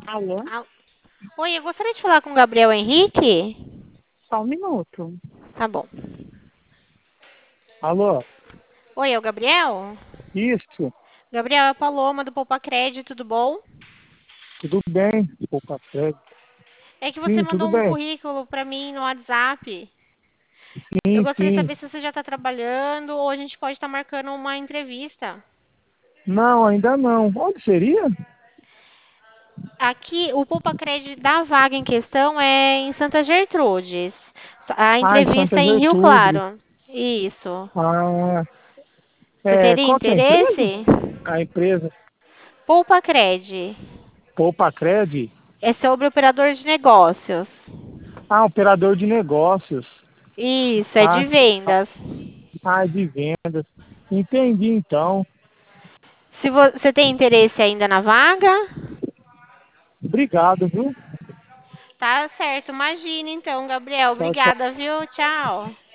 Alô? Ah, oi, eu gostaria de falar com o Gabriel Henrique. Só um minuto. Tá bom. Alô? Oi, é o Gabriel? Isso, Gabriel, é a Paloma do Poupa Crédito, tudo bom? tudo bem? Poupa crédito. É que você Sim, tudo mandou um bem. currículo pra mim no WhatsApp. Eu Sim, gostaria de sim. saber se você já está trabalhando ou a gente pode estar marcando uma entrevista. Não, ainda não. Onde seria? Aqui, o Poupa Crédito da vaga em questão é em Santa Gertrudes. A Ah, em entrevista Santa é em Rio Gertrudes. Claro. Isso. Ah, Você teria qual que é a empresa? interesse? A empresa Poupa Cred. Poupa Cred. É sobre operador de negócios. Ah, operador de negócios. Isso, é Ah, de vendas. de vendas. Entendi, então. Se você tem interesse ainda na vaga, Obrigado, viu? tá certo. Imagina então, Gabriel. Tchau, tchau. Obrigada, viu? Tchau.